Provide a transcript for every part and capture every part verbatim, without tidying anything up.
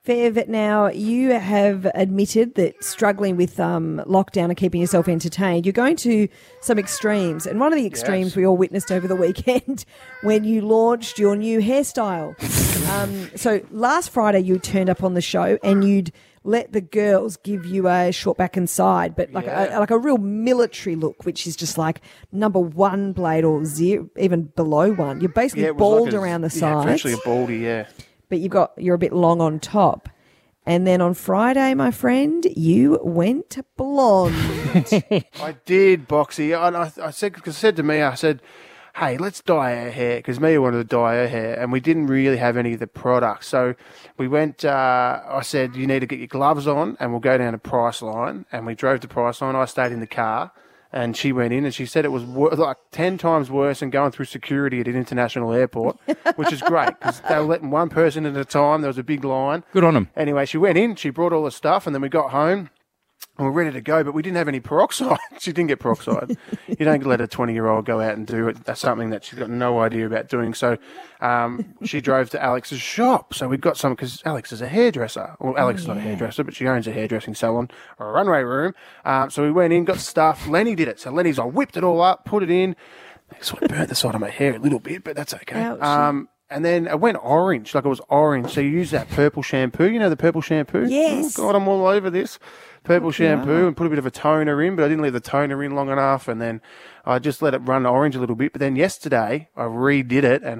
Fev, now you have admitted that struggling with um, lockdown and keeping yourself entertained, you're going to some extremes. And one of the extremes yes. we all witnessed over the weekend when you launched your new hairstyle. um, so last Friday you turned up on the show and you'd let the girls give you a short back and side, but like yeah. a, like a real military look, which is just like number one blade or zero, even below one. You're basically yeah, bald like a, around the sides. Yeah, actually a baldy, yeah. But you've got you're a bit long on top. And then on Friday, my friend, you went blonde. I did, Boxy. And I, I said, cause I said to Mia, I said, hey, let's dye our hair, because Mia wanted to dye her hair, and we didn't really have any of the products. So we went, uh, I said, you need to get your gloves on, and we'll go down to Priceline. And we drove to Priceline. I stayed in the car. And she went in and she said it was wor- like ten times worse than going through security at an international airport, which is great because they were letting one person at a time. There was a big line. Good on them. Anyway, she went in, she brought all the stuff, and then we got home and we're ready to go, but we didn't have any peroxide. She didn't get peroxide. You don't let a twenty-year-old go out and do it. That's something that she's got no idea about doing. So um, she drove to Alex's shop. So we got some, because Alex is a hairdresser. Well, Alex is not a hairdresser, but she owns a hairdressing salon or a runway room. Um, so we went in, got stuff. Lenny did it. So Lenny's, I whipped it all up, put it in. It sort of burnt the side of my hair a little bit, but that's okay. Um, and then it went orange, like it was orange. So you use that purple shampoo. You know the purple shampoo? Yes. Oh, God, I'm all over this. Purple shampoo wow. and put a bit of a toner in, but I didn't leave the toner in long enough, and then I just let it run orange a little bit. But then yesterday I redid it, and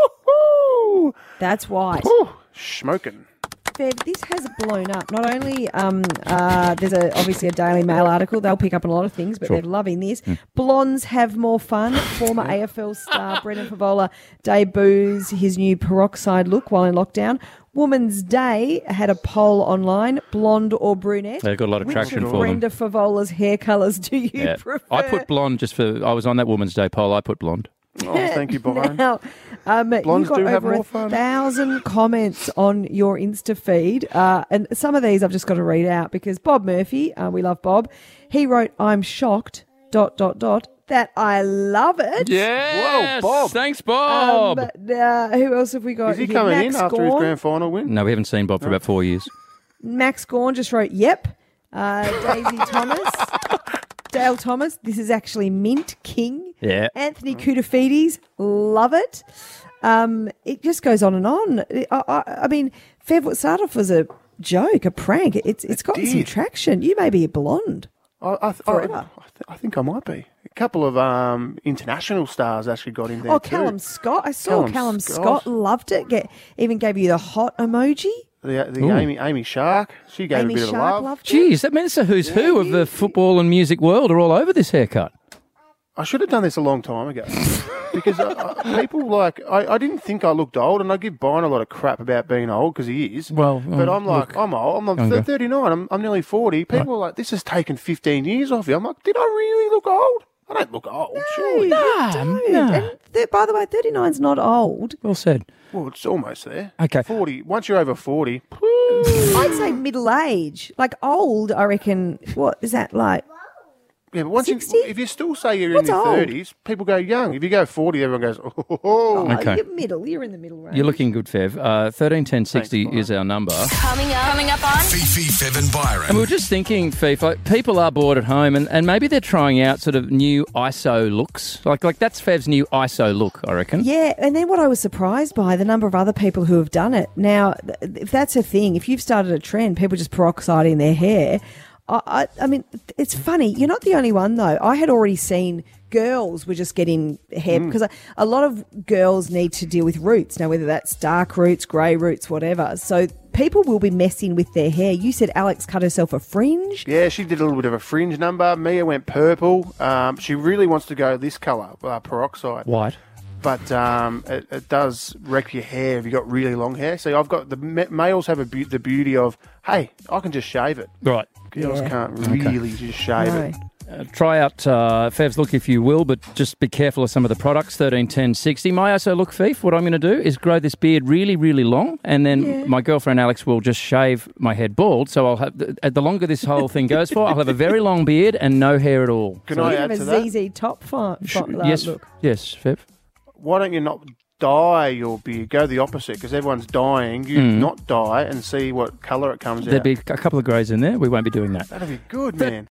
whoo-hoo, that's white. Whoo, smoking. Bev, this has blown up. Not only um, uh, there's a, obviously a Daily Mail article. They'll pick up on a lot of things, but sure. they're loving this. Mm. Blondes have more fun. Former A F L star Brendan Favola debuts his new peroxide look while in lockdown. Woman's Day had a poll online, blonde or brunette. They've got a lot of Which traction of for Brenda them. Favola's hair colours do you yeah. prefer? I put blonde just for, I was on that Woman's Day poll, I put blonde. Oh, thank you, Bob. Now, um, Blondes you got do have over more a fun. thousand comments on your Insta feed, uh, and some of these I've just got to read out because Bob Murphy, uh, we love Bob, he wrote, I'm shocked, dot, dot, dot, that I love it. Yes. Whoa, Bob. Thanks, Bob. Um, uh, who else have we got? Is he here? coming Max in after Gorn. his grand final win? No, we haven't seen Bob for about four years. Max Gorn just wrote, yep. Uh, Daisy Thomas. Dale Thomas, this is actually Mint King. Yeah. Anthony Koutafides, love it. Um, it just goes on and on. I, I, I mean, Fev, what started off as a joke, a prank. It's It's It gotten some did. traction. You may be a blonde. I, I, th- I, Forever. I, th- I think I might be. A couple of um, international stars actually got in there Oh, too. Callum Scott. I saw Callum Callum Scott. Scott. Loved it. Get, even gave you the hot emoji. The, the Ooh. Amy Amy Shark, she gave Amy a bit Shark of love. loved it. Geez, that means the who's who of the football and music world are all over this haircut. I should have done this a long time ago because uh, uh, people like I, I didn't think I looked old, and I give Brian a lot of crap about being old because he is. Well, but um, I'm like look, I'm old. I'm like younger. thirty-nine. I'm I'm nearly forty. People are like, this has taken fifteen years off you. I'm like, did I really look old? I don't look old, surely. No, Nah, you don't. nah. And th- by the way, thirty-nine's not old. Well said. Well, it's almost there. Okay. forty. Once you're over forty, I'd say middle age. Like old, I reckon, what is that like? yeah. But once you, sixty? if you still say you're What's in your old? thirties, people go young. If you go forty, everyone goes, oh. oh, oh. Okay. You're middle. You're in the middle range. You're looking good, Fev. Uh, thirteen ten sixty Thanks, is our number. Coming up, coming up on Fifi, Fev and Byron. And we were just thinking, Fev, like, people are bored at home and, and maybe they're trying out sort of new I S O looks. Like like that's Fev's new I S O look, I reckon. Yeah, and then what I was surprised by, the number of other people who have done it. Now, th- if that's a thing, if you've started a trend, people just peroxiding their hair. I, I, I mean, it's funny. You're not the only one, though. I had already seen girls were just getting hair because a, a lot of girls need to deal with roots. Now, whether that's dark roots, grey roots, whatever. So people will be messing with their hair. You said Alex cut herself a fringe. Yeah, she did a little bit of a fringe number. Mia went purple. Um, she really wants to go this colour, uh, peroxide. White. But um, it, it does wreck your hair if you've got really long hair. So I've got the ma- males have a be- the beauty of, hey, I can just shave it. Right. Girls Yeah. can't really just shave No. it. Uh, try out uh, Fev's look if you will, but just be careful of some of the products, thirteen ten sixty. My I S O look, Fev, what I'm going to do is grow this beard really, really long, and then Yeah. my girlfriend Alex will just shave my head bald, so I'll have, the, the longer this whole thing goes for, I'll have a very long beard and no hair at all. Can So I you add have to a that? Z Z top font. Sh- yes, look. yes, Fev. Why don't you not dye your beard. Go the opposite because everyone's dying. You Mm. not dye and see what colour it comes There'd out. be a couple of greys in there. We won't be doing that. That'd be good, man.